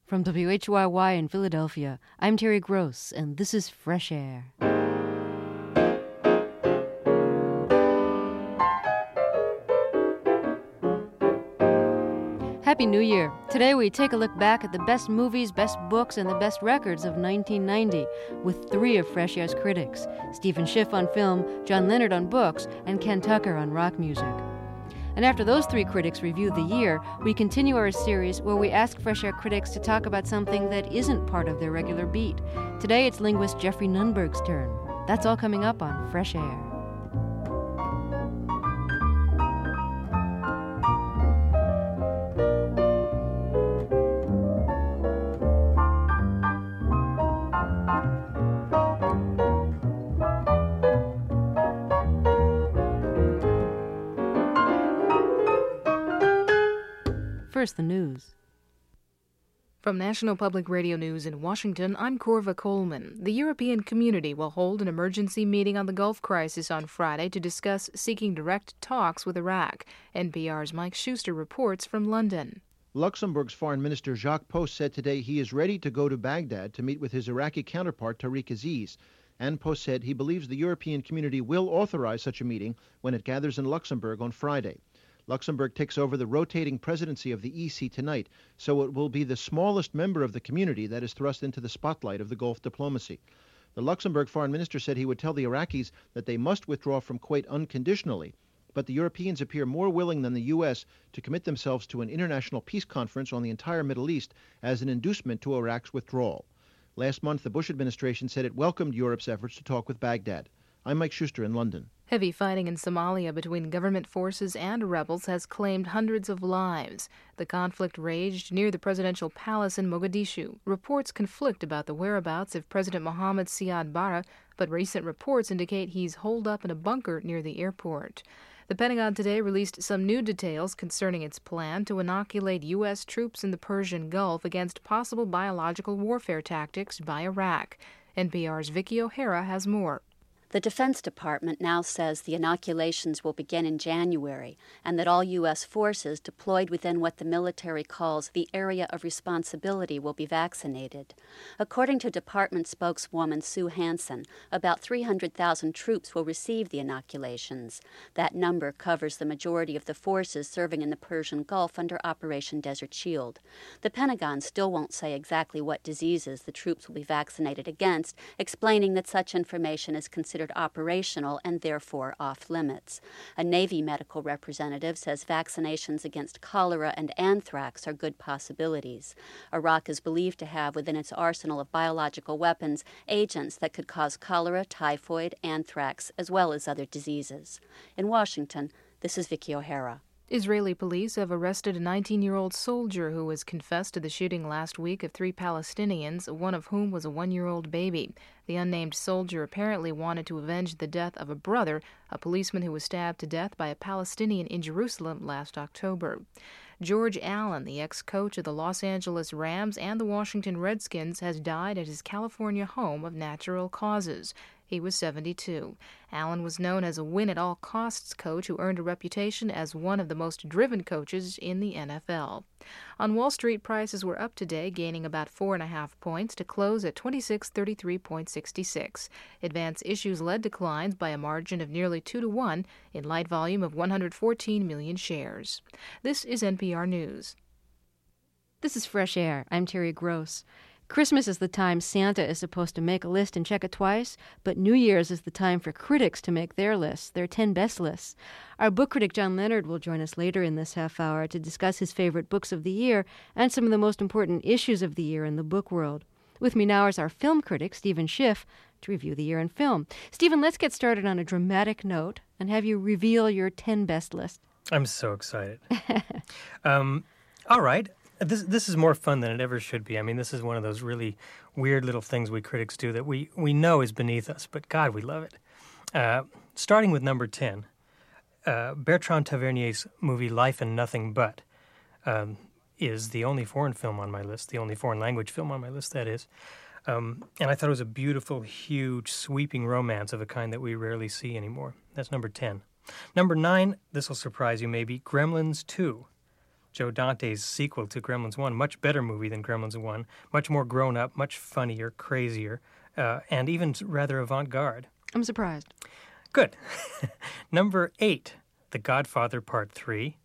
From WHYY in Philadelphia, I'm Terry Gross, and this is Fresh Air. Happy New Year. Today we take a look back at the best movies, best books, and the best records of 1990 with three of Fresh Air's critics, Stephen Schiff on film, John Leonard on books, and Ken Tucker on rock music. And after those three critics review the year, we continue our series where we ask Fresh Air critics to talk about something that isn't part of their regular beat. Today it's linguist Jeffrey Nunberg's turn. That's all coming up on Fresh Air. First, the news. From National Public Radio News in Washington, I'm Corva Coleman. The European Community will hold an emergency meeting on the Gulf crisis on Friday to discuss seeking direct talks with Iraq. NPR's Mike Schuster reports from London. Luxembourg's Foreign Minister Jacques Post said today he is ready to go to Baghdad to meet with his Iraqi counterpart Tariq Aziz. And Post said he believes the European Community will authorize such a meeting when it gathers in Luxembourg on Friday. Luxembourg takes over the rotating presidency of the EC tonight, so it will be the smallest member of the community that is thrust into the spotlight of the Gulf diplomacy. The Luxembourg foreign minister said he would tell the Iraqis that they must withdraw from Kuwait unconditionally, but the Europeans appear more willing than the U.S. to commit themselves to an international peace conference on the entire Middle East as an inducement to Iraq's withdrawal. Last month, the Bush administration said it welcomed Europe's efforts to talk with Baghdad. I'm Mike Schuster in London. Heavy fighting in Somalia between government forces and rebels has claimed hundreds of lives. The conflict raged near the presidential palace in Mogadishu. Reports conflict about the whereabouts of President Mohammed Siad Barre, but recent reports indicate he's holed up in a bunker near the airport. The Pentagon today released some new details concerning its plan to inoculate U.S. troops in the Persian Gulf against possible biological warfare tactics by Iraq. NPR's Vicki O'Hara has more. The Defense Department now says the inoculations will begin in January and that all U.S. forces deployed within what the military calls the area of responsibility will be vaccinated. According to Department spokeswoman Sue Hansen, about 300,000 troops will receive the inoculations. That number covers the majority of the forces serving in the Persian Gulf under Operation Desert Shield. The Pentagon still won't say exactly what diseases the troops will be vaccinated against, explaining that such information is considered operational and therefore off limits. A Navy medical representative says vaccinations against cholera and anthrax are good possibilities. Iraq is believed to have within its arsenal of biological weapons agents that could cause cholera, typhoid, anthrax, as well as other diseases. In Washington, this is Vicki O'Hara. Israeli police have arrested a 19-year-old soldier who has confessed to the shooting last week of 3 Palestinians, one of whom was a 1-year-old baby. The unnamed soldier apparently wanted to avenge the death of a brother, a policeman who was stabbed to death by a Palestinian in Jerusalem last October. George Allen, the ex-coach of the Los Angeles Rams and the Washington Redskins, has died at his California home of natural causes. He was 72. Allen was known as a win-at-all-costs coach who earned a reputation as one of the most driven coaches in the NFL. On Wall Street, prices were up today, gaining about 4.5 points to close at 2633.66. Advanced issues led declines by a margin of nearly 2-1 in light volume of 114 million shares. This is NPR News. This is Fresh Air. I'm Terry Gross. Christmas is the time Santa is supposed to make a list and check it twice, but New Year's is the time for critics to make their lists, their 10 best lists. Our book critic John Leonard will join us later in this half hour to discuss his favorite books of the year and some of the most important issues of the year in the book world. With me now is our film critic, Stephen Schiff, to review the year in film. Stephen, let's get started on a dramatic note and have you reveal your 10 best list. I'm so excited. All right. This is more fun than it ever should be. I mean, this is one of those really weird little things we critics do that we know is beneath us, but God, we love it. Starting with number 10, Bertrand Tavernier's movie Life and Nothing But is the only foreign film on my list, the only foreign language film on my list, that is. And I thought it was a beautiful, huge, sweeping romance of a kind that we rarely see anymore. That's number 10. Number 9, this will surprise you maybe, Gremlins 2. Joe Dante's sequel to Gremlins 1, much better movie than Gremlins 1, much more grown up, much funnier, crazier, and even rather avant-garde. I'm surprised. Good. Number 8, The Godfather Part 3,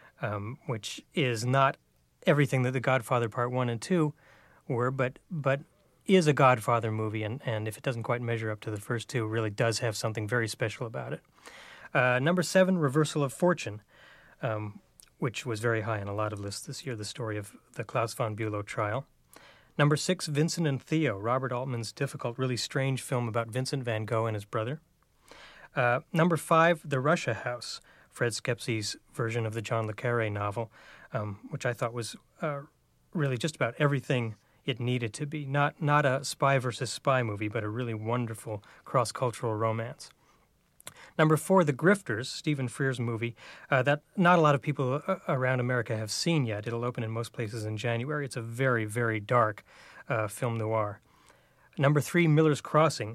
which is not everything that The Godfather Part 1 and 2 were, but is a Godfather movie, and if it doesn't quite measure up to the first two, really does have something very special about it. Number 7, Reversal of Fortune, which was very high on a lot of lists this year, the story of the Klaus von Bülow trial. Number 6, Vincent and Theo, Robert Altman's difficult, really strange film about Vincent van Gogh and his brother. Number 5, The Russia House, Fred Skepsi's version of the John le Carré novel, which I thought was really just about everything it needed to be. Not a spy versus spy movie, but a really wonderful cross-cultural romance. Number 4, The Grifters, Stephen Frears movie, that not a lot of people around America have seen yet. It'll open in most places in January. It's a very, very dark film noir. Number 3, Miller's Crossing,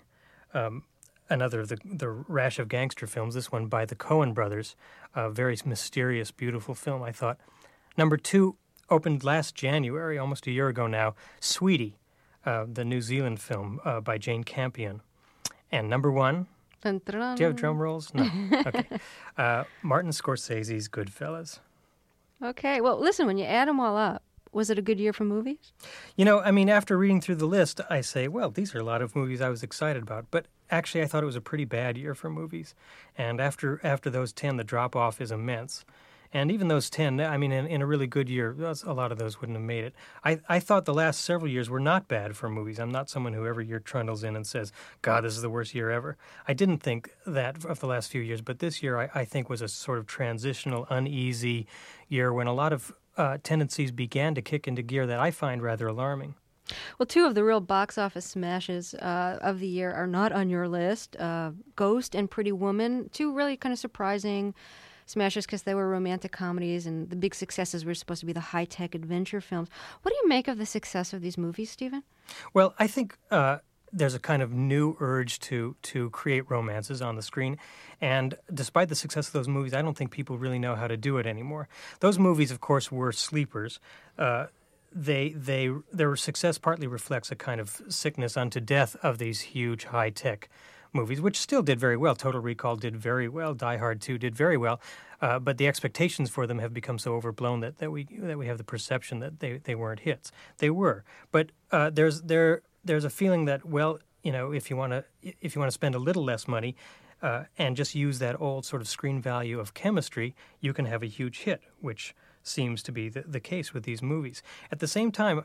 another of the rash of gangster films, this one by the Coen brothers, a very mysterious, beautiful film, I thought. Number 2, opened last January, almost a year ago now, Sweetie, the New Zealand film by Jane Campion. And number 1... Dun, dun, dun. Do you have drum rolls? No. Okay. Martin Scorsese's Goodfellas. Okay. Well, listen, when you add them all up, was it a good year for movies? After reading through the list, I say, well, these are a lot of movies I was excited about. But actually, I thought it was a pretty bad year for movies. And after those 10, the drop-off is immense. And even those 10, in a really good year, a lot of those wouldn't have made it. I thought the last several years were not bad for movies. I'm not someone who every year trundles in and says, God, this is the worst year ever. I didn't think that of the last few years, but this year I think was a sort of transitional, uneasy year when a lot of tendencies began to kick into gear that I find rather alarming. Well, 2 of the real box office smashes of the year are not on your list. Ghost and Pretty Woman, 2 really kind of surprising smashes because they were romantic comedies, and the big successes were supposed to be the high-tech adventure films. What do you make of the success of these movies, Stephen? Well, I think there's a kind of new urge to create romances on the screen, and despite the success of those movies, I don't think people really know how to do it anymore. Those movies, of course, were sleepers. Their success partly reflects a kind of sickness unto death of these huge high-tech movies, which still did very well. Total Recall did very well. Die Hard 2 did very well. But the expectations for them have become so overblown that we have the perception that they weren't hits. They were. But there's a feeling that, well, if you want to spend a little less money and just use that old sort of screen value of chemistry, you can have a huge hit, which seems to be the case with these movies. At the same time,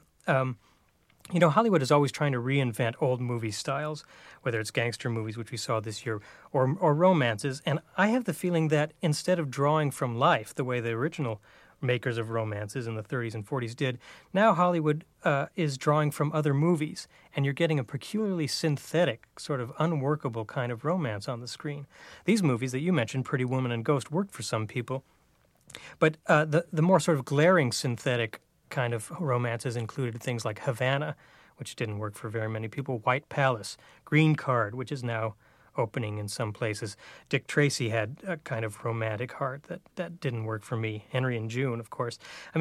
Hollywood is always trying to reinvent old movie styles, whether it's gangster movies, which we saw this year, or romances. And I have the feeling that instead of drawing from life the way the original makers of romances in the 30s and 40s did, now Hollywood is drawing from other movies, and you're getting a peculiarly synthetic, sort of unworkable kind of romance on the screen. These movies that you mentioned, Pretty Woman and Ghost, worked for some people, but the more sort of glaring synthetic kind of romances included things like Havana, which didn't work for very many people, White Palace, Green Card, which is now opening in some places. Dick Tracy had a kind of romantic heart that didn't work for me. Henry and June, of course.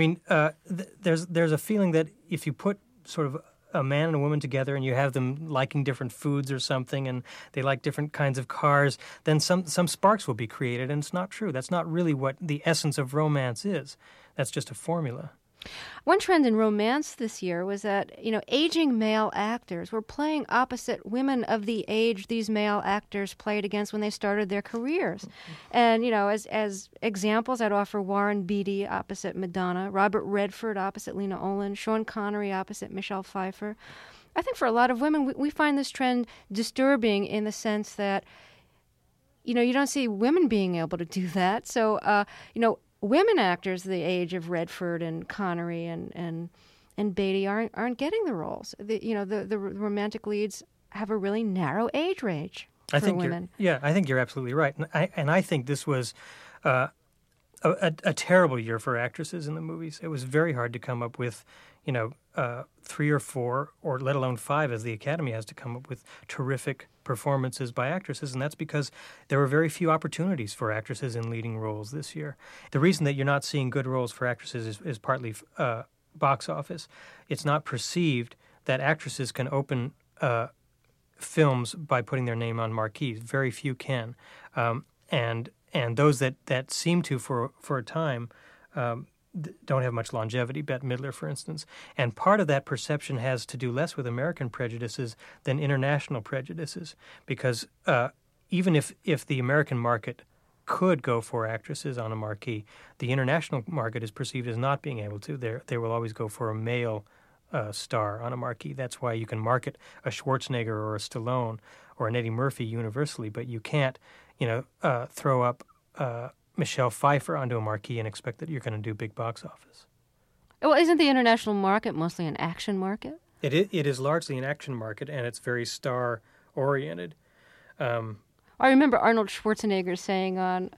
There's a feeling that if you put sort of a man and a woman together and you have them liking different foods or something and they like different kinds of cars, then some sparks will be created, and it's not true. That's not really what the essence of romance is. That's just a formula. One trend in romance this year was that, aging male actors were playing opposite women of the age these male actors played against when they started their careers. And, as examples, I'd offer Warren Beatty opposite Madonna, Robert Redford opposite Lena Olin, Sean Connery opposite Michelle Pfeiffer. I think for a lot of women, we find this trend disturbing in the sense that, you don't see women being able to do that. So, women actors the age of Redford and Connery and Beatty aren't getting the roles. The romantic leads have a really narrow age range for women. I think you're absolutely right. And I think this was a terrible year for actresses in the movies. It was very hard to come up with, 3 or 4, or let alone 5, as the Academy has to come up with terrific performances by actresses, and that's because there were very few opportunities for actresses in leading roles this year. The reason that you're not seeing good roles for actresses is partly box office. It's not perceived that actresses can open films by putting their name on marquees. Very few can, and those that seem to for a time don't have much longevity. Bette Midler, for instance. And part of that perception has to do less with American prejudices than international prejudices, because even if the American market could go for actresses on a marquee, the international market is perceived as not being able to. They will always go for a male star on a marquee. That's why you can market a Schwarzenegger or a Stallone or an Eddie Murphy universally, but you can't, throw up Michelle Pfeiffer onto a marquee and expect that you're going to do big box office. Well, isn't the international market mostly an action market? It is largely an action market, and it's very star-oriented. I remember Arnold Schwarzenegger saying on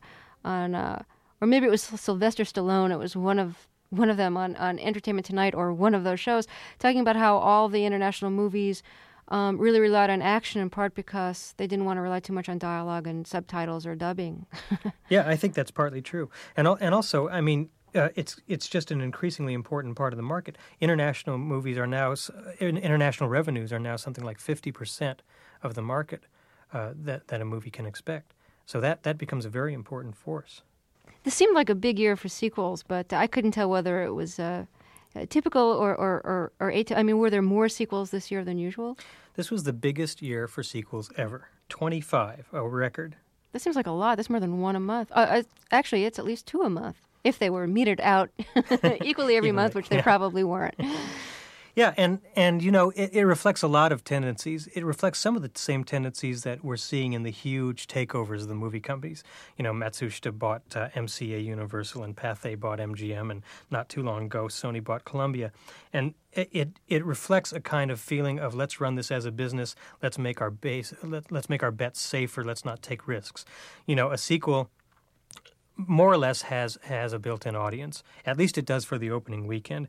or maybe it was Sylvester Stallone. It was one of them on Entertainment Tonight or one of those shows, talking about how all the international movies really relied on action, in part because they didn't want to rely too much on dialogue and subtitles or dubbing. Yeah, I think that's partly true, and also, I mean, it's just an increasingly important part of the market. International movies are now international revenues are now something like 50% of the market that a movie can expect. So that becomes a very important force. This seemed like a big year for sequels, but I couldn't tell whether it was typical or atypical. I mean, were there more sequels this year than usual? This was the biggest year for sequels ever. 25, a record. That seems like a lot. That's more than one a month. Actually, it's at least 2 a month, if they were metered out equally every month, which they probably weren't. Yeah, and it reflects a lot of tendencies. It reflects some of the same tendencies that we're seeing in the huge takeovers of the movie companies. Matsushita bought MCA Universal, and Pathé bought MGM, and not too long ago, Sony bought Columbia. And it reflects a kind of feeling of, let's run this as a business, let's make our bets safer, let's not take risks. A sequel more or less has a built-in audience. At least it does for the opening weekend.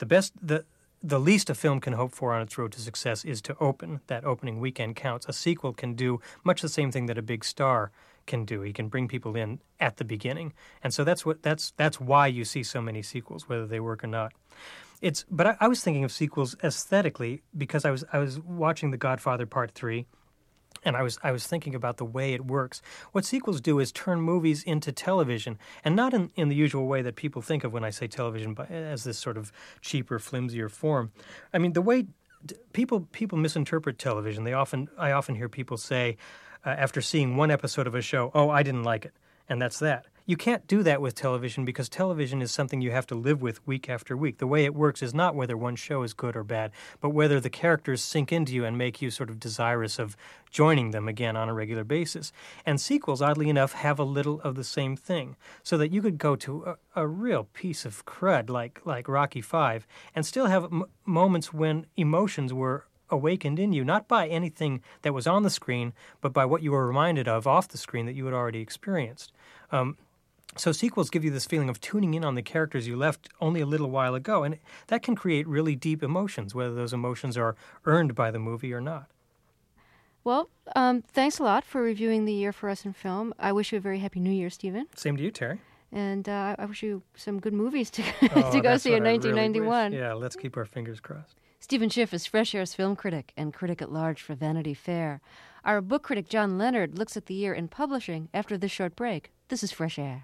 The least a film can hope for on its road to success is to open. That opening weekend counts. A sequel can do much the same thing that a big star can do. He can bring people in at the beginning, and so that's why you see so many sequels, whether they work or not. But I was thinking of sequels aesthetically because I was watching The Godfather Part 3. And I was thinking about the way it works. What sequels do is turn movies into television, and not in the usual way that people think of when I say television, as this sort of cheaper, flimsier form. I mean, the way people misinterpret television. I often hear people say, after seeing one episode of a show, "Oh, I didn't like it," and that's that. You can't do that with television because television is something you have to live with week after week. The way it works is not whether one show is good or bad, but whether the characters sink into you and make you sort of desirous of joining them again on a regular basis. And sequels, oddly enough, have a little of the same thing, so that you could go to a real piece of crud like Rocky V and still have moments when emotions were awakened in you, not by anything that was on the screen, but by what you were reminded of off the screen that you had already experienced. So sequels give you this feeling of tuning in on the characters you left only a little while ago, and that can create really deep emotions, whether those emotions are earned by the movie or not. Well, thanks a lot for reviewing the year for us in film. I wish you a very happy New Year, Stephen. Same to you, Terry. And I wish you some good movies to Oh, to go that's see in what I really 1991. wish. Yeah, let's keep our fingers crossed. Stephen Schiff is Fresh Air's film critic and critic at large for Vanity Fair. Our book critic, John Leonard, looks at the year in publishing after this short break. This is Fresh Air.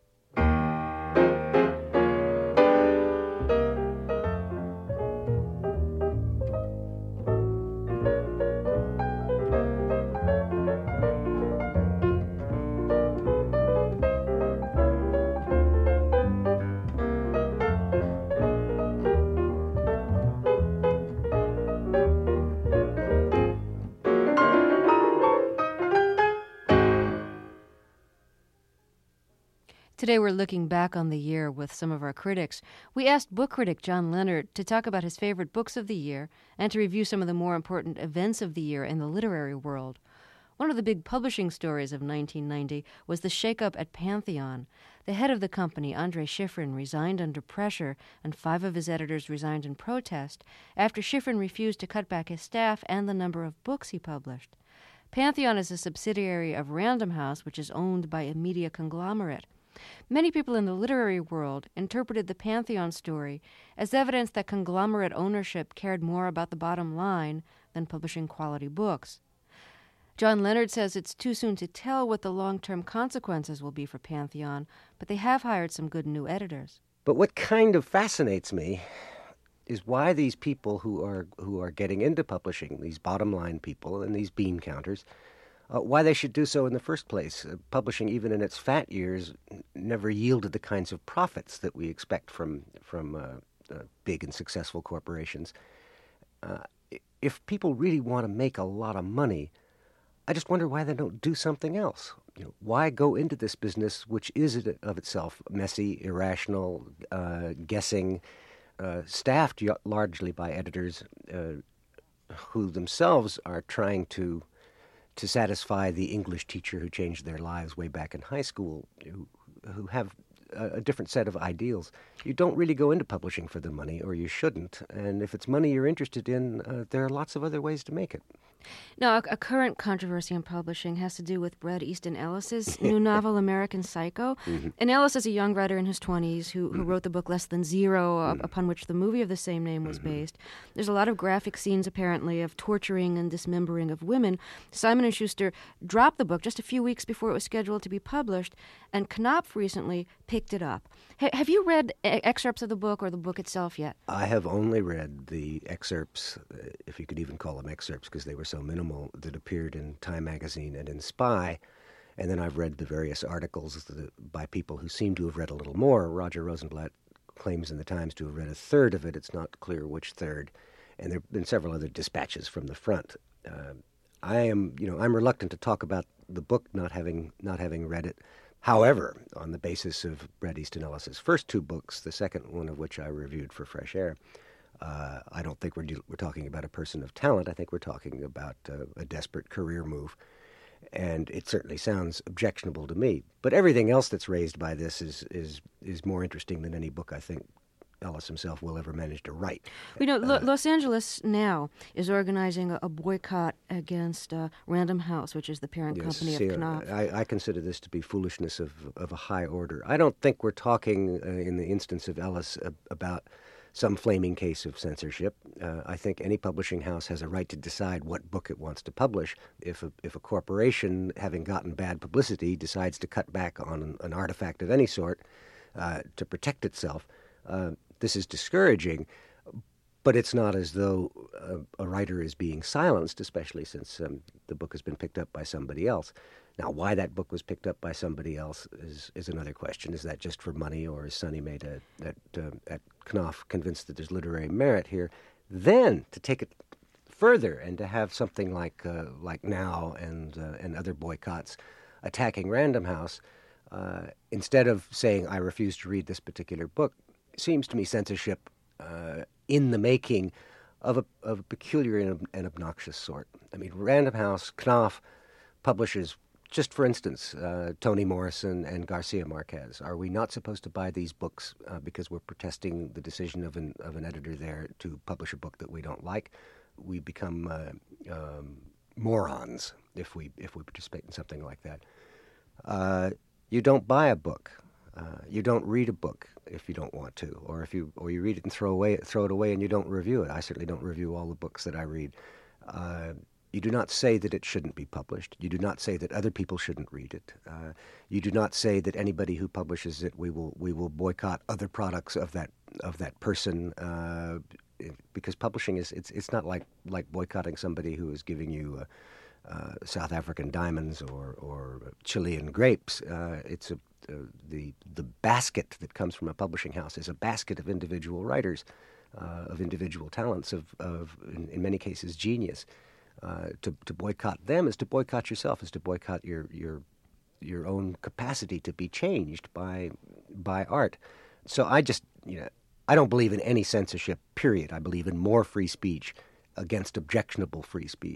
Today we're looking back on the year with some of our critics. We asked book critic John Leonard to talk about his favorite books of the year and to review some of the more important events of the year in the literary world. One of the big publishing stories of 1990 was the shakeup at Pantheon. The head of the company, Andrei Shifrin, resigned under pressure, and 5 of his editors resigned in protest after Shifrin refused to cut back his staff and the number of books he published. Pantheon is a subsidiary of Random House, which is owned by a media conglomerate. Many people in the literary world interpreted the Pantheon story as evidence that conglomerate ownership cared more about the bottom line than publishing quality books. John Leonard says it's too soon to tell what the long-term consequences will be for Pantheon, but they have hired some good new editors. But what kind of fascinates me is why these people who are getting into publishing, these bottom-line people and these bean counters, why they should do so in the first place. Publishing, even in its fat years, never yielded the kinds of profits that we expect from big and successful corporations. If people really want to make a lot of money, I just wonder why they don't do something else. Why go into this business, which is of itself messy, irrational, guessing, staffed largely by editors who themselves are trying to satisfy the English teacher who changed their lives way back in high school, who have a different set of ideals. You don't really go into publishing for the money, or you shouldn't. And if it's money you're interested in, there are lots of other ways to make it. Now, a current controversy in publishing has to do with Bret Easton Ellis's new novel, American Psycho. Mm-hmm. And Ellis is a young writer in his 20s who wrote the book Less Than Zero, upon which the movie of the same name was based. There's a lot of graphic scenes, apparently, of torturing and dismembering of women. Simon & Schuster dropped the book just a few weeks before it was scheduled to be published, and Knopf recently picked it up. Have you read excerpts of the book or the book itself yet? I have only read the excerpts, if you could even call them excerpts, because they were so minimal, that appeared in Time magazine and in Spy. And then I've read the various articles by people who seem to have read a little more. Roger Rosenblatt claims in the Times to have read a third of it. It's not clear which third. And there have been several other dispatches from the front. I'm reluctant to talk about the book not having read it. However, on the basis of Bret Easton Ellis's first 2 books, the second one of which I reviewed for Fresh Air, I don't think we're talking about a person of talent. I think we're talking about a desperate career move. And it certainly sounds objectionable to me. But everything else that's raised by this is more interesting than any book I think Ellis himself will ever manage to write. Los Angeles Now is organizing a boycott against Random House, which is the parent company of Knopf. I consider this to be foolishness of a high order. I don't think we're talking, in the instance of Ellis, about some flaming case of censorship. I think any publishing house has a right to decide what book it wants to publish. If a corporation, having gotten bad publicity, decides to cut back on an artifact of any sort to protect itself, this is discouraging, but it's not as though a writer is being silenced, especially since the book has been picked up by somebody else. Now, why that book was picked up by somebody else is another question. Is that just for money, or is Sonny made at Knopf convinced that there's literary merit here? Then, to take it further and to have something like Now and other boycotts attacking Random House, instead of saying, I refuse to read this particular book, seems to me censorship in the making of a peculiar and obnoxious sort. I mean, Random House, Knopf publishes, just for instance, Toni Morrison and Garcia Marquez. Are we not supposed to buy these books because we're protesting the decision of an editor there to publish a book that we don't like? We become morons if we participate in something like that. You don't buy a book. You don't read a book if you don't want to, or you read it and throw it away, and you don't review it. I certainly don't review all the books that I read. You do not say that it shouldn't be published. You do not say that other people shouldn't read it. You do not say that anybody who publishes it, we will boycott other products of that person, because publishing it's not like boycotting somebody who is giving you South African diamonds or Chilean grapes. It's the basket that comes from a publishing house is a basket of individual writers, of individual talents, of in many cases genius. To boycott them is to boycott yourself, is to boycott your own capacity to be changed by art. So I don't believe in any censorship, period. I believe in more free speech against objectionable free speech.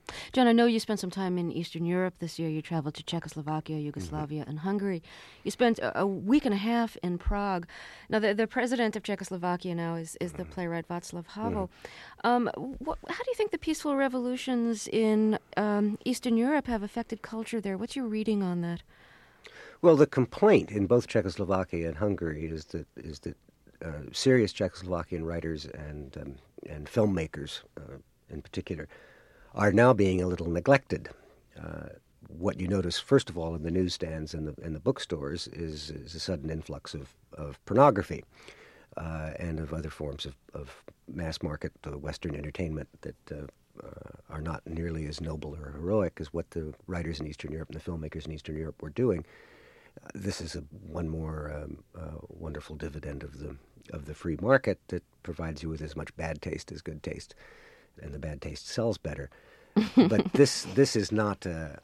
John, I know you spent some time in Eastern Europe this year. You traveled to Czechoslovakia, Yugoslavia, and Hungary. You spent a week and a half in Prague. Now, the president of Czechoslovakia now is the playwright Václav Havel. How do you think the peaceful revolutions in Eastern Europe have affected culture there? What's your reading on that? Well, the complaint in both Czechoslovakia and Hungary is that serious Czechoslovakian writers and filmmakers, in particular, are now being a little neglected. What you notice, first of all, in the newsstands and the bookstores is a sudden influx of pornography and of other forms of mass market Western entertainment that are not nearly as noble or heroic as what the writers in Eastern Europe and the filmmakers in Eastern Europe were doing. This is one more wonderful dividend of the free market that provides you with as much bad taste as good taste, and the bad taste sells better. But this is not to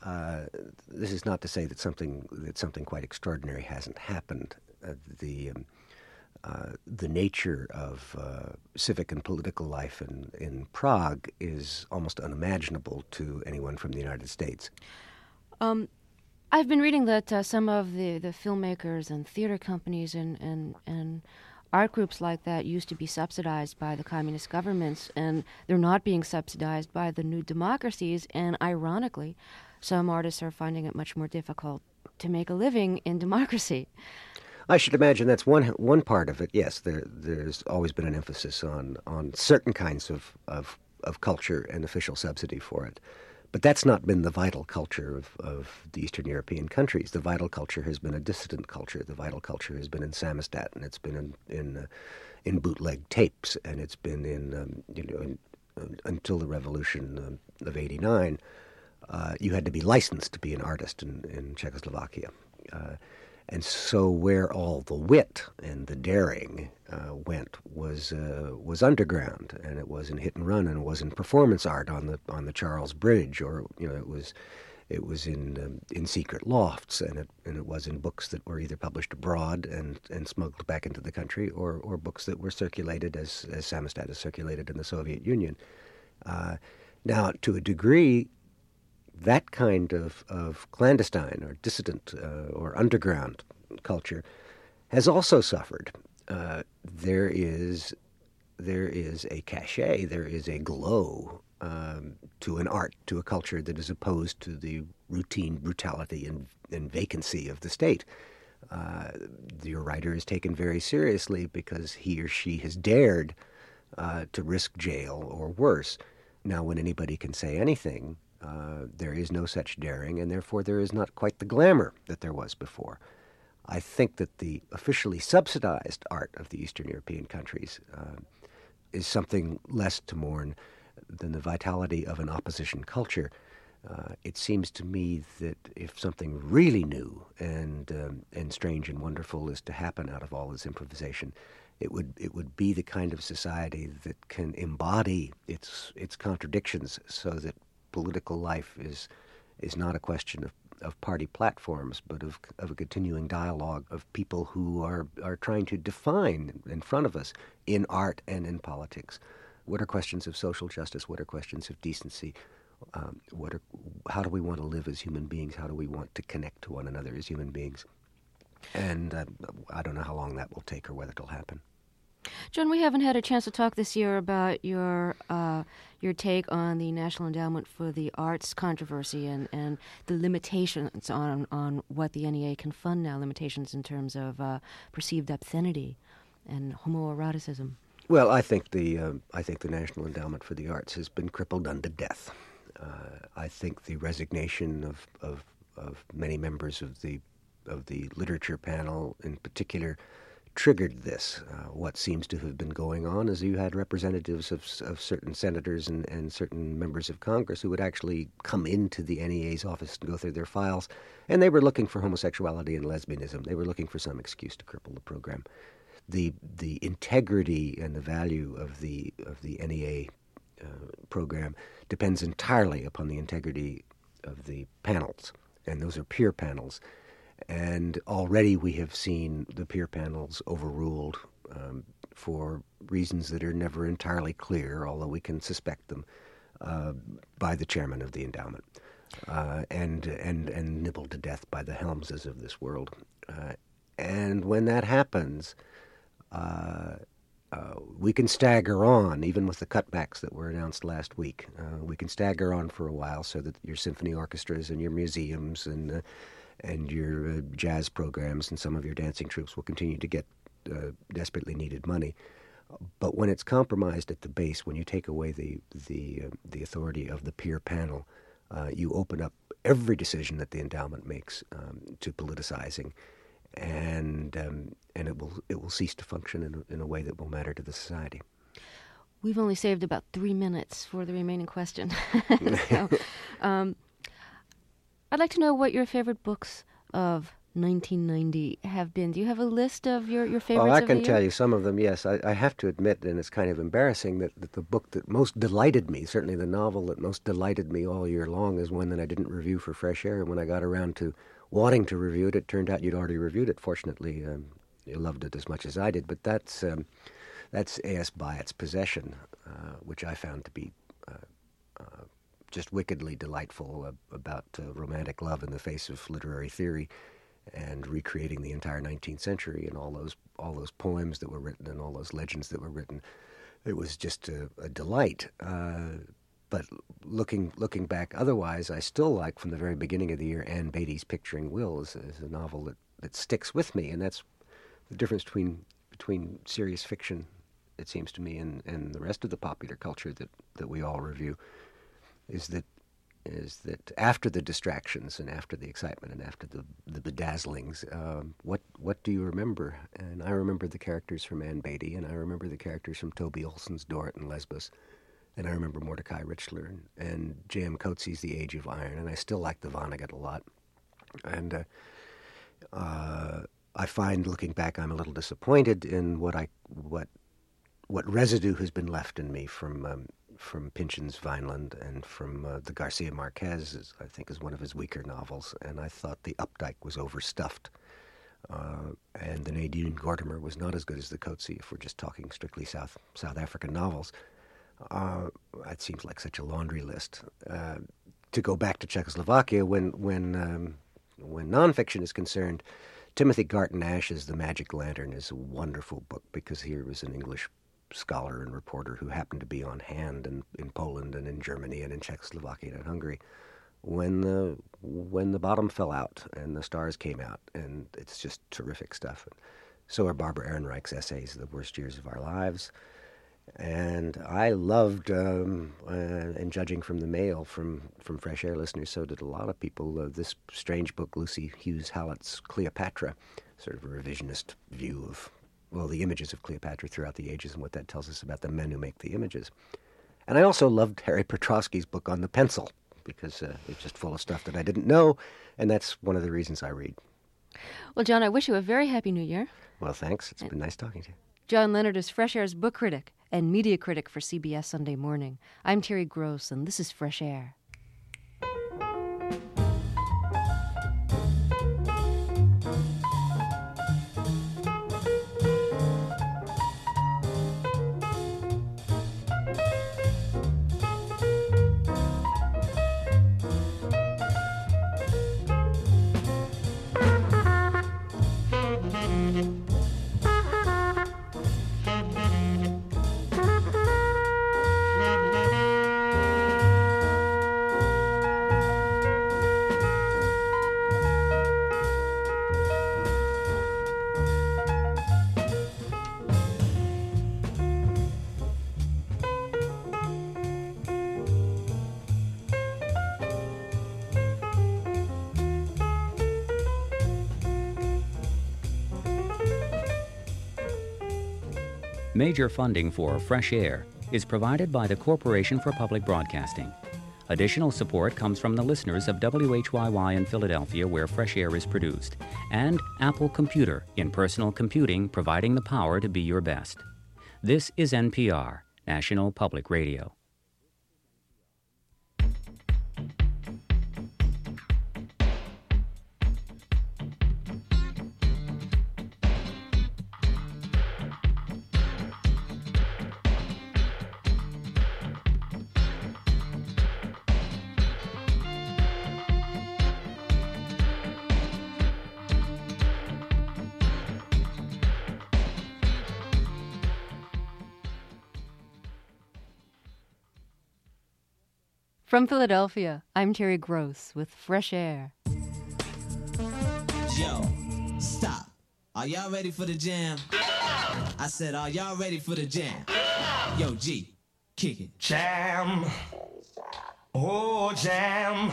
say that something quite extraordinary hasn't happened. The nature of civic and political life in Prague is almost unimaginable to anyone from the United States. I've been reading that some of the filmmakers and theater companies and art groups like that used to be subsidized by the communist governments, and they're not being subsidized by the new democracies. And ironically, some artists are finding it much more difficult to make a living in democracy. I should imagine that's one part of it. Yes, there's always been an emphasis on certain kinds of culture and official subsidy for it. But that's not been the vital culture of the Eastern European countries. The vital culture has been a dissident culture. The vital culture has been in samizdat, and it's been in bootleg tapes, and it's been until the revolution of '89. You had to be licensed to be an artist in Czechoslovakia. And so where all the wit and the daring went was underground, and it was in hit and run, and it was in performance art on the Charles Bridge, or it was in secret lofts, and it was in books that were either published abroad and smuggled back into the country, or books that were circulated as samizdat is circulated in the Soviet Union. Now, to a degree, that kind of clandestine or dissident or underground culture has also suffered. There is a cachet, there is a glow to an art, to a culture that is opposed to the routine brutality and vacancy of the state. Your writer is taken very seriously because he or she has dared to risk jail or worse. Now, when anybody can say anything, there is no such daring, and therefore there is not quite the glamour that there was before. I think that the officially subsidized art of the Eastern European countries is something less to mourn than the vitality of an opposition culture. It seems to me that if something really new and strange and wonderful is to happen out of all this improvisation, it would be the kind of society that can embody its contradictions, so that political life is not a question of party platforms, but of a continuing dialogue of people who are trying to define in front of us, in art and in politics, what are questions of social justice, what are questions of decency, how do we want to live as human beings, how do we want to connect to one another as human beings. And I don't know how long that will take or whether it'll happen. John, we haven't had a chance to talk this year about your take on the National Endowment for the Arts controversy and the limitations on what the NEA can fund now, limitations in terms of perceived obscenity and homoeroticism. Well, I think the National Endowment for the Arts has been crippled unto death. I think the resignation of many members of the literature panel, in particular, triggered this. What seems to have been going on is you had representatives of certain senators and certain members of Congress who would actually come into the NEA's office and go through their files, and they were looking for homosexuality and lesbianism. They were looking for some excuse to cripple the program. The integrity and the value of the NEA program depends entirely upon the integrity of the panels, and those are peer panels. And already we have seen the peer panels overruled for reasons that are never entirely clear, although we can suspect them. by the chairman of the endowment, and nibbled to death by the Helmses of this world. And when that happens, we can stagger on, even with the cutbacks that were announced last week. We can stagger on for a while so that your symphony orchestras and your museums and your jazz programs and some of your dancing troupes will continue to get desperately needed money. But when it's compromised at the base, when you take away the authority of the peer panel, you open up every decision that the endowment makes to politicizing, and it will cease to function in a way that will matter to the society. We've only saved about 3 minutes for the remaining question. So, I'd like to know what your favorite books of 1990 have been. Do you have a list of your favorites? Oh, I of can the tell year? you some of them, yes. I have to admit, and it's kind of embarrassing, that the book that most delighted me, certainly the novel that most delighted me all year long, is one that I didn't review for Fresh Air. And when I got around to wanting to review it, it turned out you'd already reviewed it. Fortunately, you loved it as much as I did. But that's A.S. Byatt's Possession, which I found to be just wickedly delightful about romantic love in the face of literary theory, and recreating the entire 19th century and all those poems that were written and all those legends that were written. It was just a delight. But looking back, otherwise, I still like from the very beginning of the year Ann Beatty's Picturing Will is a novel that sticks with me, and that's the difference between serious fiction, it seems to me, and the rest of the popular culture that we all review, is that after the distractions and after the excitement and after the bedazzlings, what do you remember? And I remember the characters from Ann Beatty, and I remember the characters from Toby Olson's Dorrit and Lesbos, and I remember Mordecai Richler and J.M. Coetzee's The Age of Iron, and I still like the Vonnegut a lot. And I find, looking back, I'm a little disappointed in what residue has been left in me from Pynchon's Vineland and from the Garcia Marquez, I think is one of his weaker novels, and I thought the Updike was overstuffed. And the Nadine Gordimer was not as good as the Coetzee, if we're just talking strictly South African novels. It seems like such a laundry list. To go back to Czechoslovakia, when nonfiction is concerned, Timothy Garton Ash's The Magic Lantern is a wonderful book, because here was an English scholar and reporter who happened to be on hand in Poland and in Germany and in Czechoslovakia and Hungary when the bottom fell out and the stars came out, and it's just terrific stuff. So are Barbara Ehrenreich's essays, The Worst Years of Our Lives. And I loved, and judging from the mail from Fresh Air listeners, so did a lot of people, this strange book, Lucy Hughes Hallett's Cleopatra, sort of a revisionist view of, well, the images of Cleopatra throughout the ages and what that tells us about the men who make the images. And I also loved Harry Petrosky's book on the pencil, because it's just full of stuff that I didn't know, and that's one of the reasons I read. Well, John, I wish you a very happy New Year. Well, thanks. It's been nice talking to you. John Leonard is Fresh Air's book critic and media critic for CBS Sunday Morning. I'm Terry Gross, and this is Fresh Air. Major funding for Fresh Air is provided by the Corporation for Public Broadcasting. Additional support comes from the listeners of WHYY in Philadelphia, where Fresh Air is produced, and Apple Computer in personal computing, providing the power to be your best. This is NPR, National Public Radio. From Philadelphia, I'm Terry Gross with Fresh Air. Yo, stop. Are y'all ready for the jam? I said, are y'all ready for the jam? Yo, G, kick it. Jam. Oh, jam.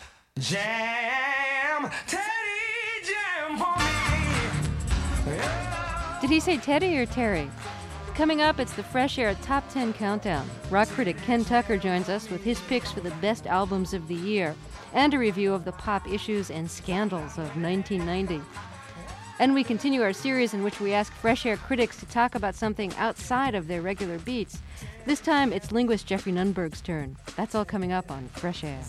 Jam. Teddy, jam for me. Yeah. Did he say Teddy or Terry? Coming up, it's the Fresh Air Top 10 Countdown. Rock critic Ken Tucker joins us with his picks for the best albums of the year and a review of the pop issues and scandals of 1990. And we continue our series in which we ask Fresh Air critics to talk about something outside of their regular beats. This time, it's linguist Jeffrey Nunberg's turn. That's all coming up on Fresh Air.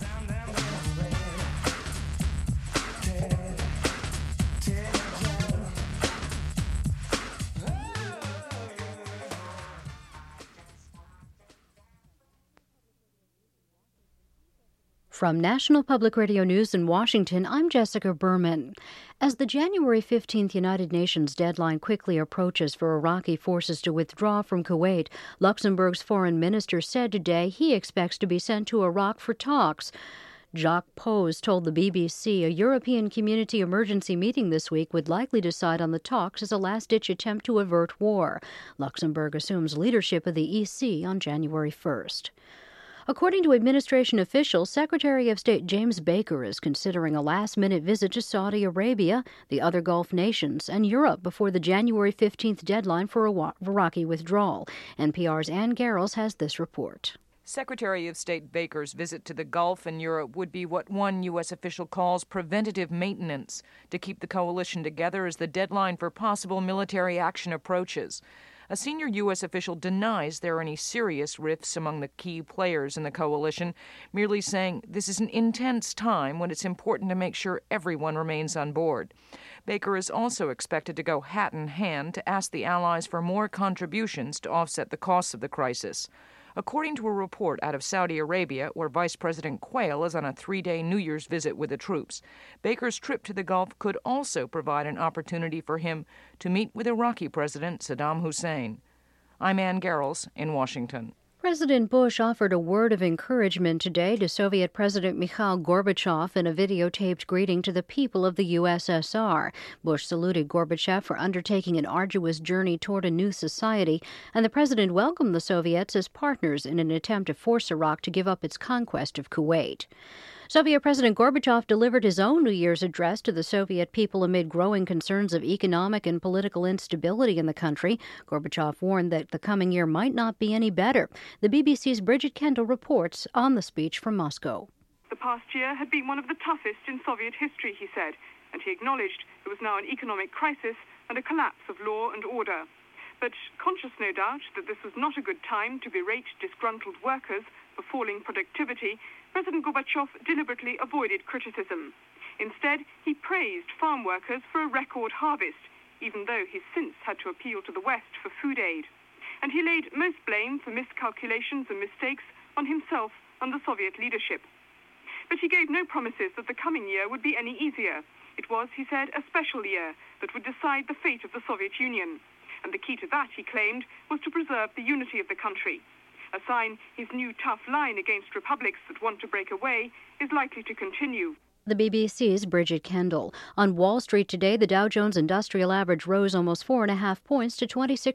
From National Public Radio News in Washington, I'm Jessica Berman. As the January 15th United Nations deadline quickly approaches for Iraqi forces to withdraw from Kuwait, Luxembourg's foreign minister said today he expects to be sent to Iraq for talks. Jacques Pose told the BBC a European Community emergency meeting this week would likely decide on the talks as a last-ditch attempt to avert war. Luxembourg assumes leadership of the EC on January 1st. According to administration officials, Secretary of State James Baker is considering a last-minute visit to Saudi Arabia, the other Gulf nations, and Europe before the January 15th deadline for Iraqi withdrawal. NPR's Ann Garrels has this report. Secretary of State Baker's visit to the Gulf and Europe would be what one U.S. official calls preventative maintenance to keep the coalition together as the deadline for possible military action approaches. A senior U.S. official denies there are any serious rifts among the key players in the coalition, merely saying this is an intense time when it's important to make sure everyone remains on board. Baker is also expected to go hat in hand to ask the allies for more contributions to offset the costs of the crisis. According to a report out of Saudi Arabia, where Vice President Quayle is on a 3-day New Year's visit with the troops, Baker's trip to the Gulf could also provide an opportunity for him to meet with Iraqi President Saddam Hussein. I'm Ann Garrels in Washington. President Bush offered a word of encouragement today to Soviet President Mikhail Gorbachev in a videotaped greeting to the people of the USSR. Bush saluted Gorbachev for undertaking an arduous journey toward a new society, and the president welcomed the Soviets as partners in an attempt to force Iraq to give up its conquest of Kuwait. Soviet President Gorbachev delivered his own New Year's address to the Soviet people amid growing concerns of economic and political instability in the country. Gorbachev warned that the coming year might not be any better. The BBC's Bridget Kendall reports on the speech from Moscow. The past year had been one of the toughest in Soviet history, he said, and he acknowledged there was now an economic crisis and a collapse of law and order. But conscious, no doubt, that this was not a good time to berate disgruntled workers for falling productivity, President Gorbachev deliberately avoided criticism. Instead, he praised farm workers for a record harvest, even though he's since had to appeal to the West for food aid. And he laid most blame for miscalculations and mistakes on himself and the Soviet leadership. But he gave no promises that the coming year would be any easier. It was, he said, a special year that would decide the fate of the Soviet Union. And the key to that, he claimed, was to preserve the unity of the country. A sign his new tough line against republics that want to break away is likely to continue. The BBC's Bridget Kendall. On Wall Street today, the Dow Jones Industrial Average rose almost 4.5 points to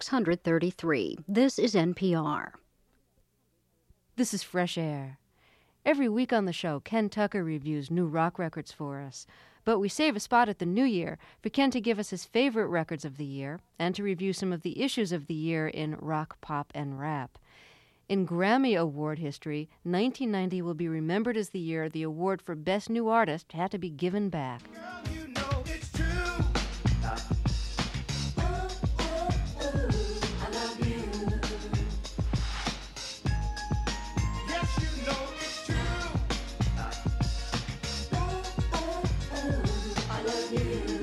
2,633. This is NPR. This is Fresh Air. Every week on the show, Ken Tucker reviews new rock records for us. But we save a spot at the new year for Ken to give us his favorite records of the year and to review some of the issues of the year in rock, pop, and rap. In Grammy Award history, 1990 will be remembered as the year the award for Best New Artist had to be given back. Girl, you know it's true. I love you. Yes, you know it's true. I love you.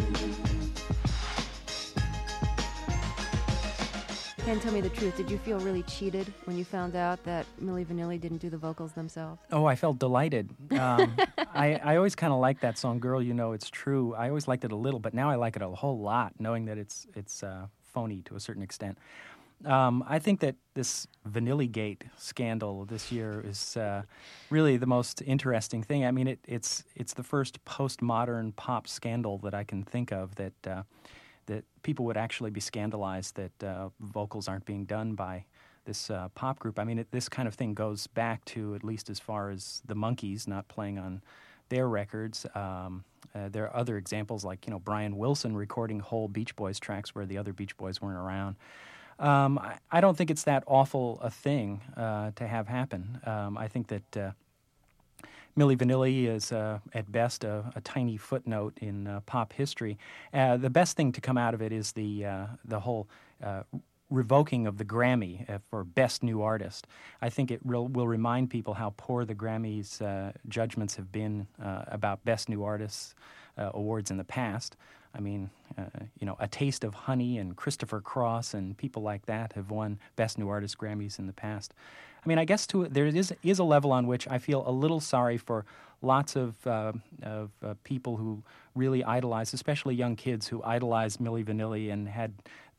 Ken, tell me the truth. Did you feel really cheated when you found out that Milli Vanilli didn't do the vocals themselves? Oh, I felt delighted. I always kind of liked that song, Girl, You Know It's True. I always liked it a little, but now I like it a whole lot, knowing that it's phony to a certain extent. I think that this Vanilligate scandal this year is really the most interesting thing. I mean, it's the first postmodern pop scandal that I can think of that people would actually be scandalized that vocals aren't being done by this pop group. I mean, this kind of thing goes back to at least as far as the Monkees not playing on their records. There are other examples like, Brian Wilson recording whole Beach Boys tracks where the other Beach Boys weren't around. I don't think it's that awful a thing to have happen. I think that Milli Vanilli is, at best, a tiny footnote in pop history. The best thing to come out of it is the whole revoking of the Grammy for Best New Artist. I think it will remind people how poor the Grammys' judgments have been about Best New Artists awards in the past. I mean, A Taste of Honey and Christopher Cross and people like that have won Best New Artist Grammys in the past. I mean, I guess there is a level on which I feel a little sorry for lots of people who really idolize, especially young kids who idolize Milli Vanilli and had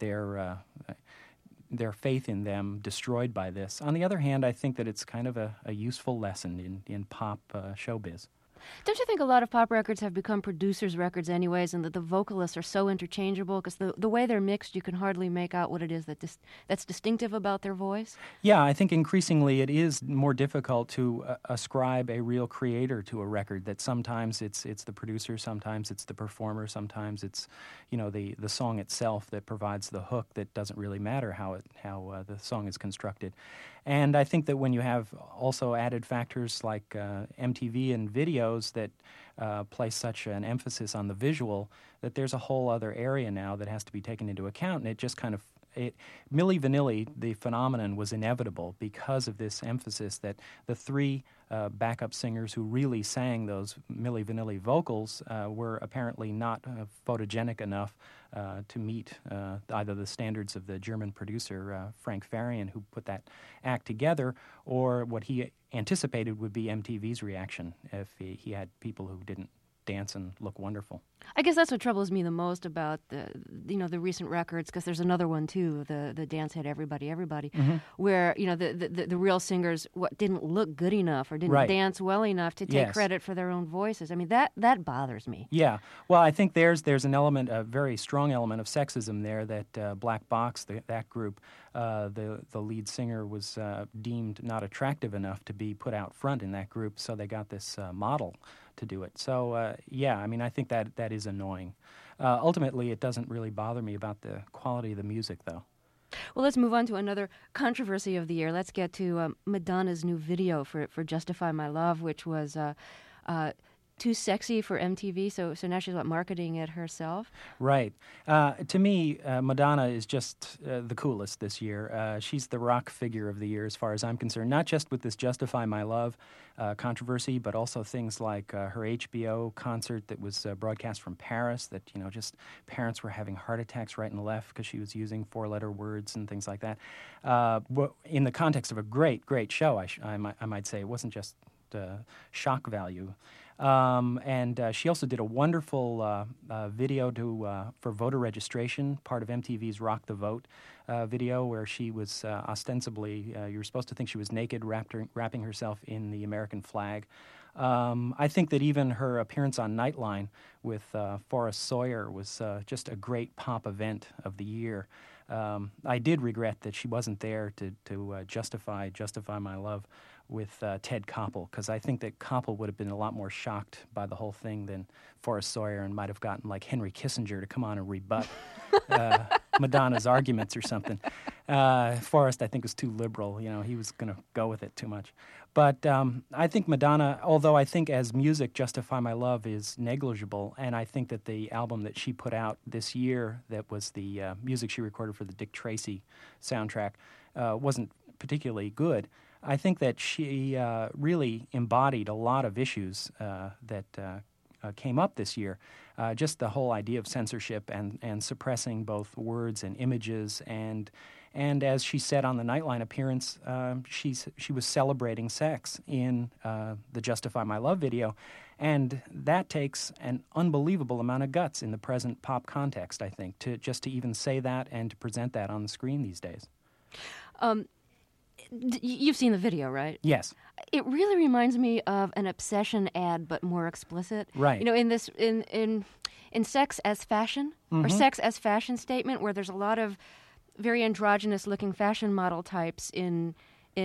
their faith in them destroyed by this. On the other hand, I think that it's kind of a useful lesson in pop showbiz. Don't you think a lot of pop records have become producers' records anyways, and that the vocalists are so interchangeable? Because the way they're mixed, you can hardly make out what it is that's distinctive about their voice? Yeah, I think increasingly it is more difficult to ascribe a real creator to a record, that sometimes it's the producer, sometimes it's the performer, sometimes it's, the song itself that provides the hook that doesn't really matter how the song is constructed. And I think that when you have also added factors like MTV and videos that place such an emphasis on the visual, that there's a whole other area now that has to be taken into account, and it just kind of Milli Vanilli, the phenomenon, was inevitable because of this emphasis that the three backup singers who really sang those Milli Vanilli vocals were apparently not photogenic enough to meet either the standards of the German producer Frank Farian, who put that act together, or what he anticipated would be MTV's reaction if he had people who didn't dance and look wonderful. I guess that's what troubles me the most about the recent records, because there's another one too, the Dance Hit Everybody, Mm-hmm. where the real singers didn't look good enough or didn't dance well enough to take credit for their own voices. I mean, that bothers me. Yeah, well, I think there's an element, a very strong element of sexism there. That Black Box, that group, the lead singer was deemed not attractive enough to be put out front in that group, so they got this model to do it. So, yeah, I mean, I think that is annoying. Ultimately, it doesn't really bother me about the quality of the music, though. Well, let's move on to another controversy of the year. Let's get to Madonna's new video for Justify My Love, which was too sexy for MTV, so now she's marketing it herself. Right. To me, Madonna is just the coolest this year. She's the rock figure of the year as far as I'm concerned, not just with this Justify My Love controversy, but also things like her HBO concert that was broadcast from Paris, that, just parents were having heart attacks right and left because she was using four-letter words and things like that. In the context of a great, great show, I might say. It wasn't just shock value. And she also did a wonderful video for voter registration, part of MTV's Rock the Vote video, where she was ostensibly, you were supposed to think she was naked, wrapping herself in the American flag. I think that even her appearance on Nightline with Forrest Sawyer was just a great pop event of the year. I did regret that she wasn't there to justify My Love with Ted Koppel, because I think that Koppel would have been a lot more shocked by the whole thing than Forrest Sawyer, and might have gotten like Henry Kissinger to come on and rebut Madonna's arguments or something. Forrest, I think, was too liberal. He was going to go with it too much. But I think Madonna, although I think as music, Justify My Love is negligible, and I think that the album that she put out this year, that was the music she recorded for the Dick Tracy soundtrack, wasn't particularly good. I think that she really embodied a lot of issues that came up this year. Just the whole idea of censorship and suppressing both words and images, and as she said on the Nightline appearance, she was celebrating sex in the Justify My Love video, and that takes an unbelievable amount of guts in the present pop context, I think, to even say that and to present that on the screen these days. You've seen the video, right? Yes. It really reminds me of an Obsession ad, but more explicit. Right. You know, in Sex as Fashion, or Sex as Fashion statement, where there's a lot of very androgynous-looking fashion model types in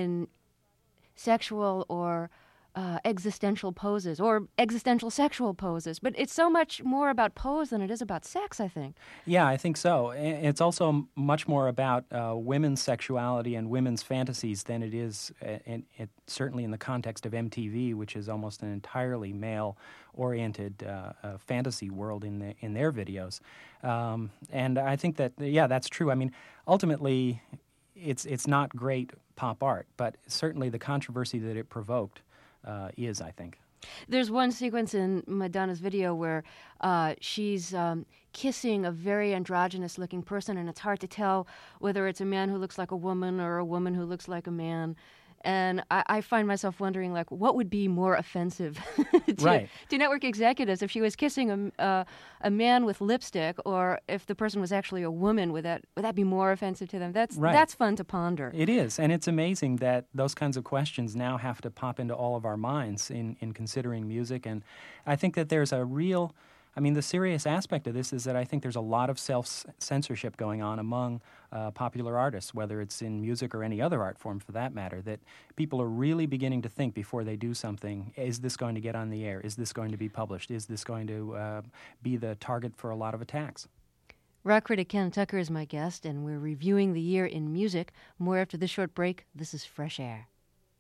sexual or existential poses, or existential sexual poses. But it's so much more about pose than it is about sex, I think. Yeah, I think so. It's also much more about women's sexuality and women's fantasies than it is, certainly in the context of MTV, which is almost an entirely male-oriented fantasy world in their videos. And I think that, yeah, that's true. I mean, ultimately, it's not great pop art, but certainly the controversy that it provoked is, I think. There's one sequence in Madonna's video where she's kissing a very androgynous-looking person, and it's hard to tell whether it's a man who looks like a woman or a woman who looks like a man. And I find myself wondering, like, what would be more offensive to network executives if she was kissing a man with lipstick, or if the person was actually a woman? Would that be more offensive to them? That's fun to ponder. It is, and it's amazing that those kinds of questions now have to pop into all of our minds in considering music. And I think that there's a real... I mean, the serious aspect of this is that I think there's a lot of self-censorship going on among popular artists, whether it's in music or any other art form for that matter, that people are really beginning to think before they do something, is this going to get on the air? Is this going to be published? Is this going to be the target for a lot of attacks? Rock critic Ken Tucker is my guest, and we're reviewing the year in music. More after this short break. This is Fresh Air.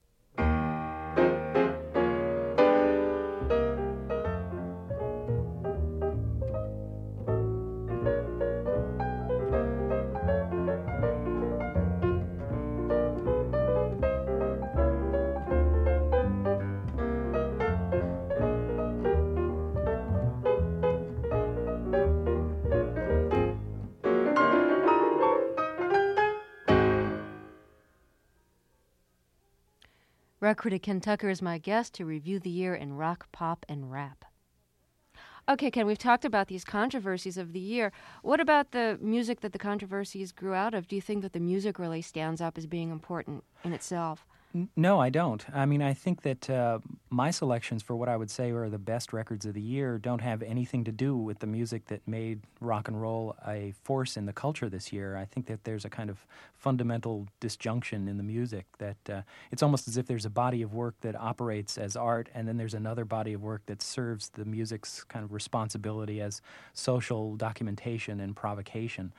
Rock critic Ken Tucker is my guest to review the year in rock, pop, and rap. Okay, Ken, we've talked about these controversies of the year. What about the music that the controversies grew out of? Do you think that the music really stands up as being important in itself? No, I don't. I mean, I think that my selections for what I would say are the best records of the year don't have anything to do with the music that made rock and roll a force in the culture this year. I think that there's a kind of fundamental disjunction in the music that it's almost as if there's a body of work that operates as art, and then there's another body of work that serves the music's kind of responsibility as social documentation and provocation.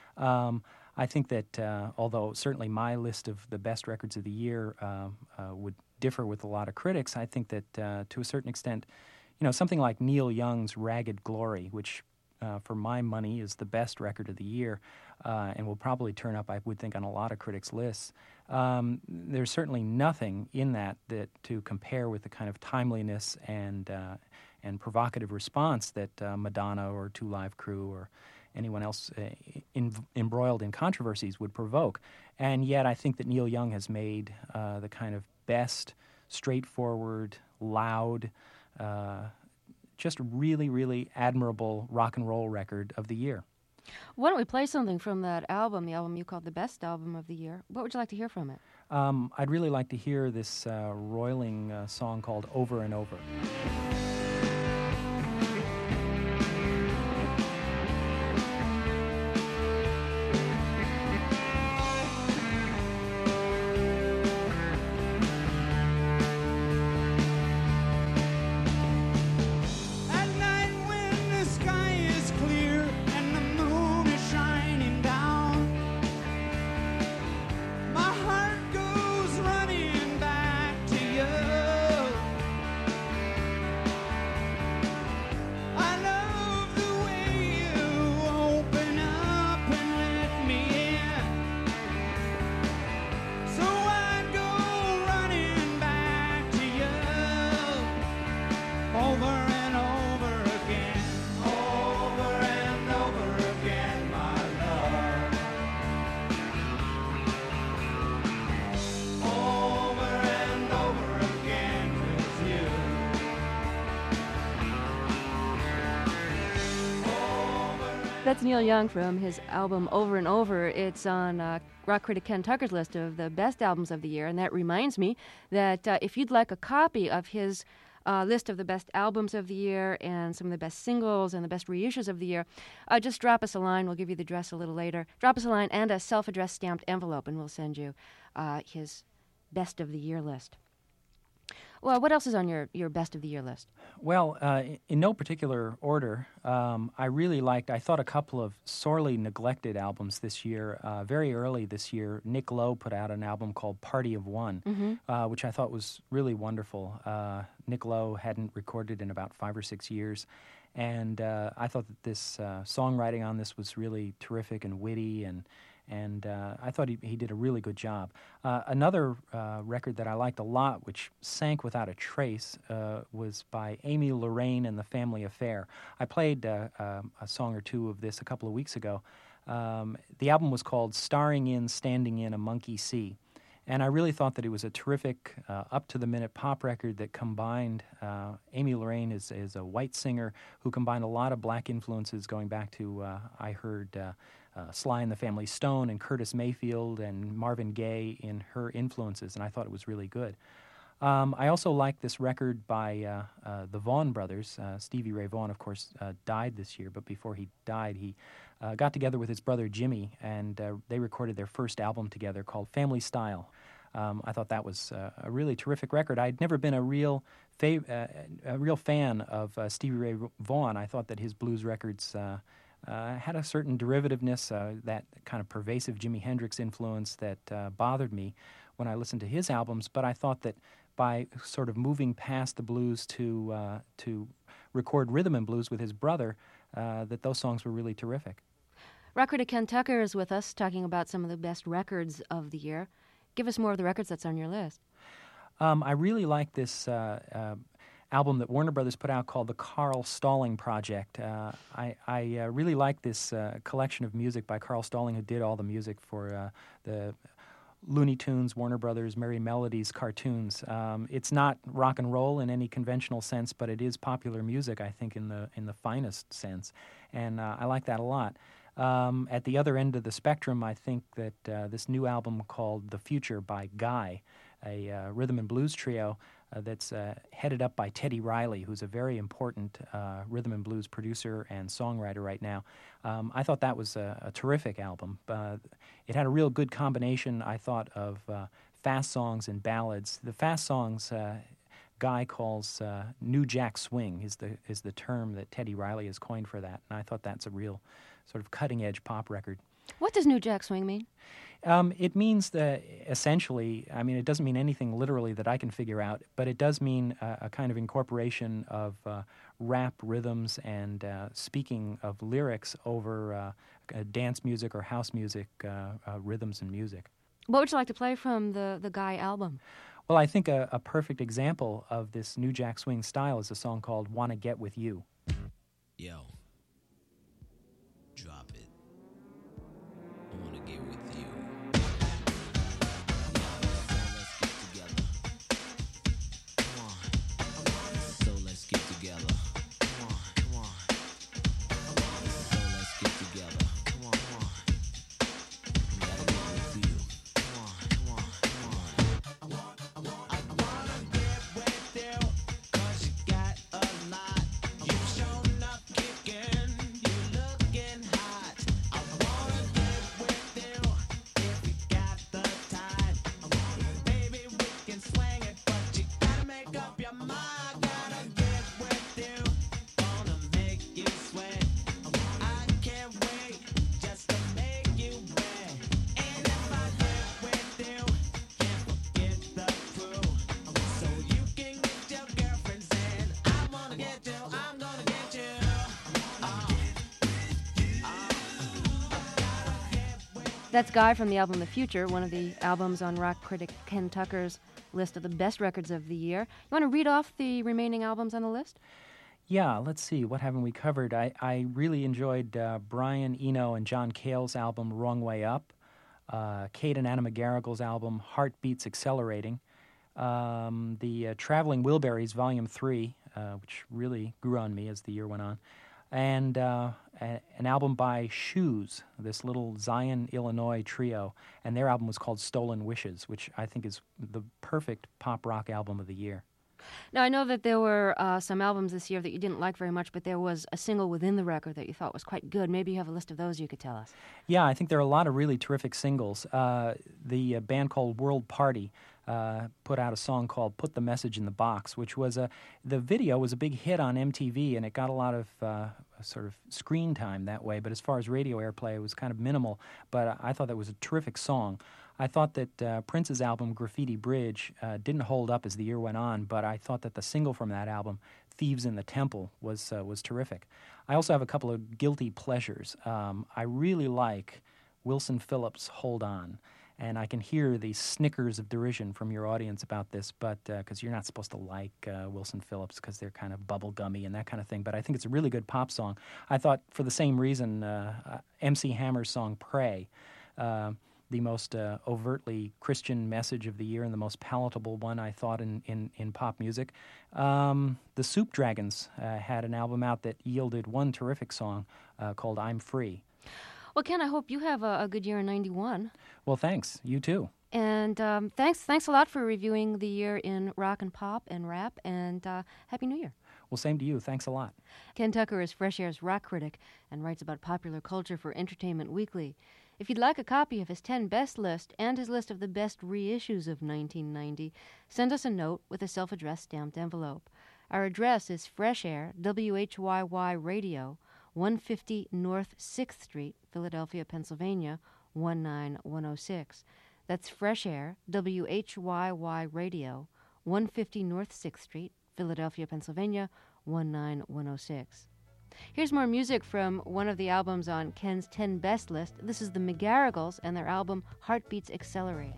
I think that although certainly my list of the best records of the year would differ with a lot of critics, I think that to a certain extent, you know, something like Neil Young's Ragged Glory, which for my money is the best record of the year and will probably turn up, I would think, on a lot of critics' lists, there's certainly nothing in that to compare with the kind of timeliness and provocative response that Madonna or Two Live Crew or anyone else embroiled in controversies would provoke. And yet I think that Neil Young has made the kind of best, straightforward, loud, just really, really admirable rock and roll record of the year. Why don't we play something from that album, the album you called the best album of the year? What would you like to hear from it? I'd really like to hear this roiling song called Over and Over. That's Neil Young from his album Over and Over. It's on rock critic Ken Tucker's list of the best albums of the year. And that reminds me that if you'd like a copy of his list of the best albums of the year and some of the best singles and the best reissues of the year, just drop us a line. We'll give you the address a little later. Drop us a line and a self-addressed stamped envelope, and we'll send you his best of the year list. Well, what else is on your best of the year list? Well, in no particular order, I thought a couple of sorely neglected albums this year. Very early this year, Nick Lowe put out an album called Party of One, which I thought was really wonderful. Nick Lowe hadn't recorded in about 5 or 6 years, and I thought that this songwriting on this was really terrific and witty, and I thought he did a really good job. Another record that I liked a lot, which sank without a trace, was by Amy Lorraine and the Family Affair. I played a song or two of this a couple of weeks ago. The album was called Starring in, Standing in a Monkey See. And I really thought that it was a terrific, up-to-the-minute pop record that combined, Amy Lorraine is a white singer who combined a lot of black influences going back to, I heard Sly and the Family Stone and Curtis Mayfield and Marvin Gaye in her influences, and I thought it was really good. I also liked this record by the Vaughan brothers. Stevie Ray Vaughan, of course, died this year, but before he died, he got together with his brother Jimmy, and they recorded their first album together called Family Style. I thought that was a really terrific record. I'd never been a real fan of Stevie Ray Vaughan. I thought that his blues records had a certain derivativeness, that kind of pervasive Jimi Hendrix influence that bothered me when I listened to his albums, but I thought that by sort of moving past the blues to record rhythm and blues with his brother, that those songs were really terrific. Rock critic Ken Tucker is with us talking about some of the best records of the year. Give us more of the records that's on your list. I really like this album that Warner Brothers put out called the Carl Stalling Project. I really like this collection of music by Carl Stalling, who did all the music for the Looney Tunes, Warner Brothers, Merry Melodies cartoons. It's not rock and roll in any conventional sense, but it is popular music, I think, in the finest sense, and I like that a lot. At the other end of the spectrum, I think that this new album called The Future by Guy, a rhythm and blues trio that's headed up by Teddy Riley, who's a very important rhythm and blues producer and songwriter right now. I thought that was a terrific album. It had a real good combination, I thought, of fast songs and ballads. The fast songs Guy calls New Jack Swing is the term that Teddy Riley has coined for that, and I thought that's a real sort of cutting-edge pop record. What does New Jack Swing mean? It means that essentially, I mean, it doesn't mean anything literally that I can figure out, but it does mean a kind of incorporation of rap rhythms and speaking of lyrics over dance music or house music rhythms and music. What would you like to play from the Guy album? Well, I think a perfect example of this New Jack Swing style is a song called Wanna Get With You. Yo, drop it. I wanna get with you. So let's get together. Come on, come on. So let's get together. Come on, come on. Gotta get with you. Come on, come on, come on. I wanna get with you, 'cause you got a lot. You've shown up kicking, you looking hot. I wanna get with you if you got the time. Baby, we can swing it, but you gotta make up your mind. Gotta get with you, wanna make you sweat. I can't wait just to make you wet. And if I get with you, can't forget the crew. So you can get your girlfriends in. I wanna get you, I'm gonna get you. That's Guy from the album The Future, one of the albums on rock critic Ken Tucker's list of the best records of the year. You want to read off the remaining albums on the list? Yeah, let's see. What haven't we covered? I really enjoyed Brian Eno and John Cale's album Wrong Way Up, Kate and Anna McGarrigle's album Heartbeats Accelerating, the Traveling Wilburys Volume 3, which really grew on me as the year went on, and an album by Shoes, this little Zion, Illinois trio, and their album was called Stolen Wishes, which I think is the perfect pop rock album of the year. Now, I know that there were some albums this year that you didn't like very much, but there was a single within the record that you thought was quite good. Maybe you have a list of those you could tell us. Yeah, I think there are a lot of really terrific singles. The band called World Party put out a song called Put the Message in the Box, which was the video was a big hit on MTV, and it got a lot of sort of screen time that way, but as far as radio airplay, it was kind of minimal, but I thought that was a terrific song. I thought that Prince's album, Graffiti Bridge, didn't hold up as the year went on, but I thought that the single from that album, Thieves in the Temple, was terrific. I also have a couple of guilty pleasures. I really like Wilson Phillips' Hold On, and I can hear the snickers of derision from your audience about this, but because you're not supposed to like Wilson Phillips because they're kind of bubblegummy and that kind of thing, but I think it's a really good pop song. I thought, for the same reason, MC Hammer's song Pray, the most overtly Christian message of the year and the most palatable one, I thought, in pop music. The Soup Dragons had an album out that yielded one terrific song called I'm Free. Well, Ken, I hope you have a good year in 91. Well, thanks. You too. And thanks a lot for reviewing the year in rock and pop and rap, and Happy New Year. Well, same to you. Thanks a lot. Ken Tucker is Fresh Air's rock critic and writes about popular culture for Entertainment Weekly. If you'd like a copy of his 10 best list and his list of the best reissues of 1990, send us a note with a self-addressed stamped envelope. Our address is Fresh Air, WHYY Radio, 150 North 6th Street, Philadelphia, Pennsylvania, 19106. That's Fresh Air, WHYY Radio, 150 North 6th Street, Philadelphia, Pennsylvania, 19106. Here's more music from one of the albums on Ken's 10 Best list. This is the McGarrigles and their album Heartbeats Accelerated.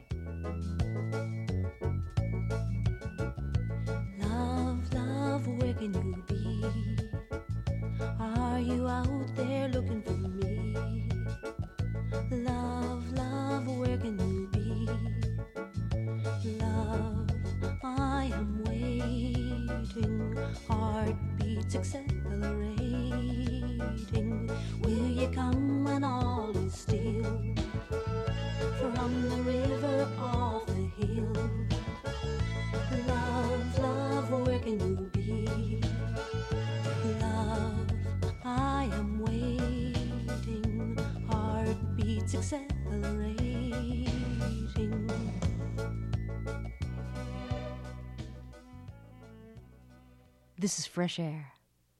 Love, love, where can you be? Are you out there looking for me? Love, love, where can you be? Love, I am waiting. Heartbeats accelerating. Will you come when all is still? From the river off the hill. Love, love, where can you be? Love, I am waiting. Heartbeats accelerating. This is Fresh Air.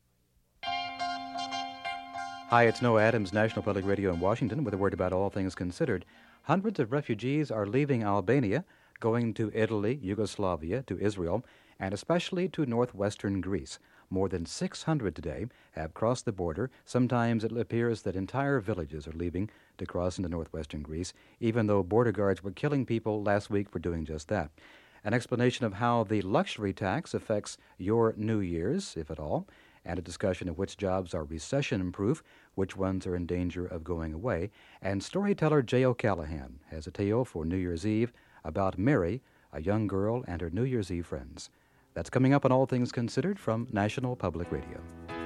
Hi, it's Noah Adams, National Public Radio in Washington, with a word about all things considered. Hundreds of refugees are leaving Albania, going to Italy, Yugoslavia, to Israel, and especially to northwestern Greece. More than 600 today have crossed the border. Sometimes it appears that entire villages are leaving to cross into northwestern Greece, even though border guards were killing people last week for doing just that. An explanation of how the luxury tax affects your New Year's, if at all, and a discussion of which jobs are recession-proof, which ones are in danger of going away. And storyteller Jay O'Callahan has a tale for New Year's Eve about Mary, a young girl, and her New Year's Eve friends. That's coming up on All Things Considered from National Public Radio.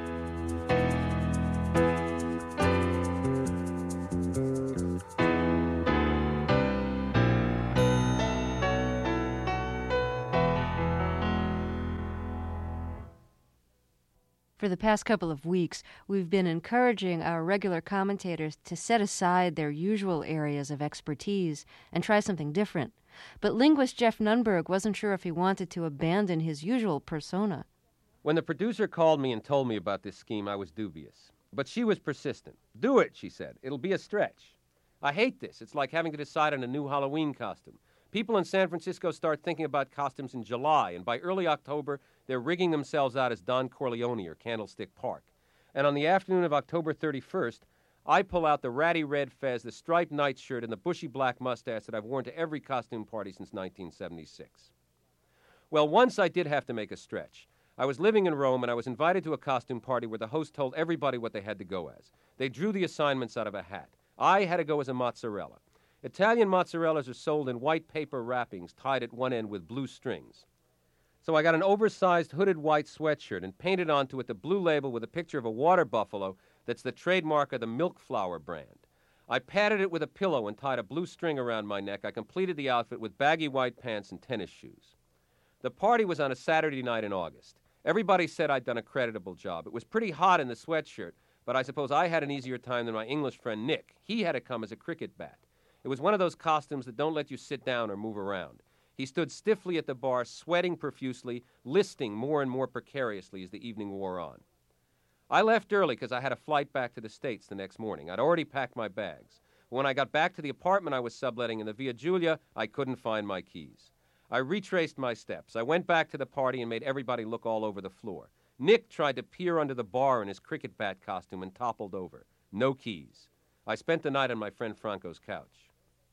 For the past couple of weeks, we've been encouraging our regular commentators to set aside their usual areas of expertise and try something different. But linguist Jeff Nunberg wasn't sure if he wanted to abandon his usual persona. When the producer called me and told me about this scheme, I was dubious. But she was persistent. Do it, she said. It'll be a stretch. I hate this. It's like having to decide on a new Halloween costume. People in San Francisco start thinking about costumes in July, and by early October, they're rigging themselves out as Don Corleone or Candlestick Park. And on the afternoon of October 31st, I pull out the ratty red fez, the striped nightshirt, and the bushy black mustache that I've worn to every costume party since 1976. Well, once I did have to make a stretch. I was living in Rome, and I was invited to a costume party where the host told everybody what they had to go as. They drew the assignments out of a hat. I had to go as a mozzarella. Italian mozzarellas are sold in white paper wrappings tied at one end with blue strings. So I got an oversized hooded white sweatshirt and painted onto it the blue label with a picture of a water buffalo that's the trademark of the Milk Flower brand. I padded it with a pillow and tied a blue string around my neck. I completed the outfit with baggy white pants and tennis shoes. The party was on a Saturday night in August. Everybody said I'd done a creditable job. It was pretty hot in the sweatshirt, but I suppose I had an easier time than my English friend Nick. He had to come as a cricket bat. It was one of those costumes that don't let you sit down or move around. He stood stiffly at the bar, sweating profusely, listing more and more precariously as the evening wore on. I left early because I had a flight back to the States the next morning. I'd already packed my bags. When I got back to the apartment I was subletting in the Via Giulia, I couldn't find my keys. I retraced my steps. I went back to the party and made everybody look all over the floor. Nick tried to peer under the bar in his cricket bat costume and toppled over. No keys. I spent the night on my friend Franco's couch.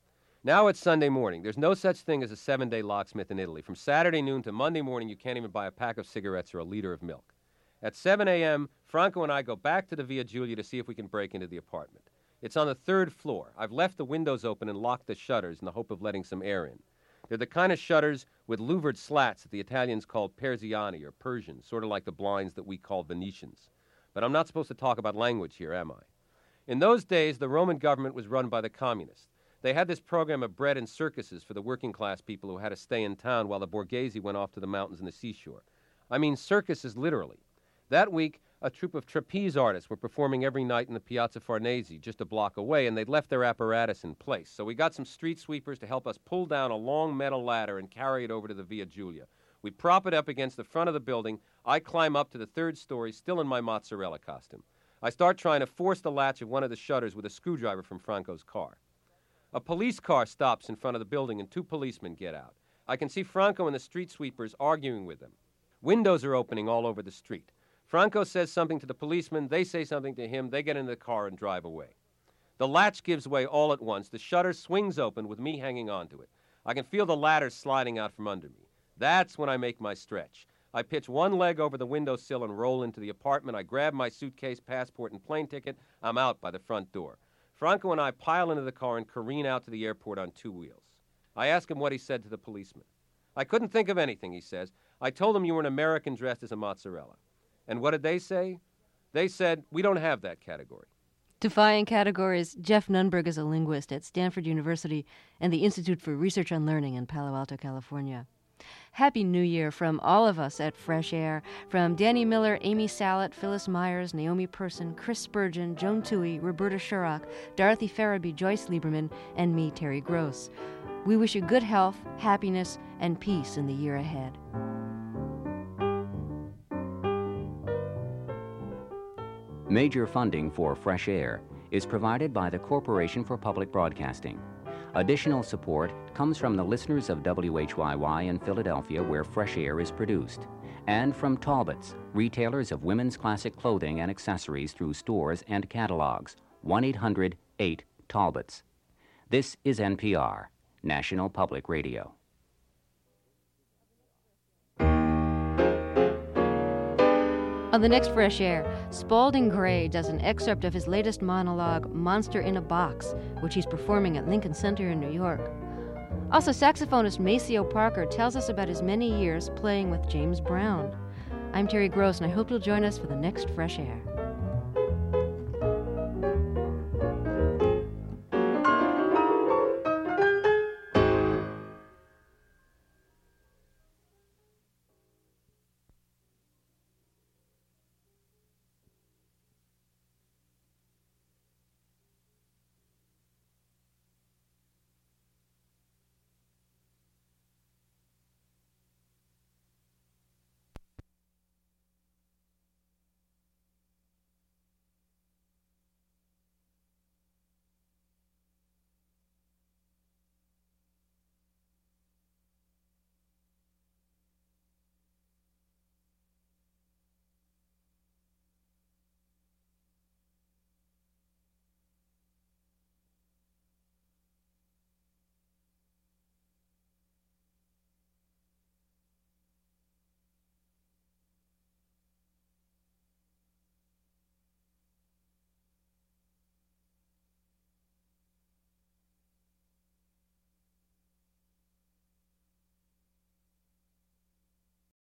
Now it's Sunday morning. There's no such thing as a 7-day locksmith in Italy. From Saturday noon to Monday morning, you can't even buy a pack of cigarettes or a liter of milk. At 7 a.m., Franco and I go back to the Via Giulia to see if we can break into the apartment. It's on the 3rd floor. I've left the windows open and locked the shutters in the hope of letting some air in. They're the kind of shutters with louvered slats that the Italians call persiani, or Persian, sort of like the blinds that we call Venetians. But I'm not supposed to talk about language here, am I? In those days, the Roman government was run by the communists. They had this program of bread and circuses for the working-class people who had to stay in town while the Borghese went off to the mountains and the seashore. I mean circuses literally. That week, a troupe of trapeze artists were performing every night in the Piazza Farnese, just a block away, and they'd left their apparatus in place. So we got some street sweepers to help us pull down a long metal ladder and carry it over to the Via Giulia. We prop it up against the front of the building. I climb up to the 3rd story, still in my mozzarella costume. I start trying to force the latch of one of the shutters with a screwdriver from Franco's car. A police car stops in front of the building and 2 policemen get out. I can see Franco and the street sweepers arguing with them. Windows are opening all over the street. Franco says something to the policeman, they say something to him, they get into the car and drive away. The latch gives way all at once. The shutter swings open with me hanging onto it. I can feel the ladder sliding out from under me. That's when I make my stretch. I pitch one leg over the windowsill and roll into the apartment. I grab my suitcase, passport, and plane ticket. I'm out by the front door. Franco and I pile into the car and careen out to the airport on 2 wheels. I ask him what he said to the policeman. I couldn't think of anything, he says. I told him you were an American dressed as a mozzarella. And what did they say? They said, we don't have that category. Defying categories, Jeff Nunberg is a linguist at Stanford University and the Institute for Research on Learning in Palo Alto, California. Happy New Year from all of us at Fresh Air, from Danny Miller, Amy Salet, Phyllis Myers, Naomi Person, Chris Spurgeon, Joan Toohey, Roberta Shurock, Dorothy Farabee, Joyce Lieberman, and me, Terry Gross. We wish you good health, happiness, and peace in the year ahead. Major funding for Fresh Air is provided by the Corporation for Public Broadcasting. Additional support comes from the listeners of WHYY in Philadelphia, where Fresh Air is produced, and from Talbots, retailers of women's classic clothing and accessories through stores and catalogs. 1-800-8-TALBOTS. This is NPR, National Public Radio. On the next Fresh Air, Spalding Gray does an excerpt of his latest monologue, Monster in a Box, which he's performing at Lincoln Center in New York. Also, saxophonist Maceo Parker tells us about his many years playing with James Brown. I'm Terry Gross, and I hope you'll join us for the next Fresh Air.